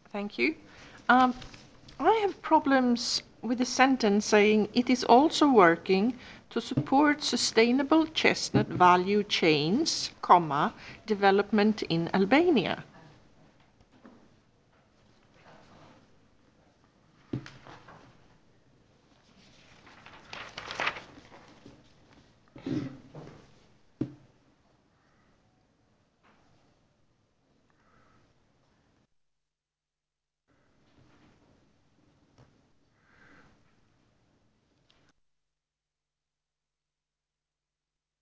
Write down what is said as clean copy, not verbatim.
Thank you. Um, I have problems with the sentence saying it is also working to support sustainable chestnut value chains, comma, development in Albania.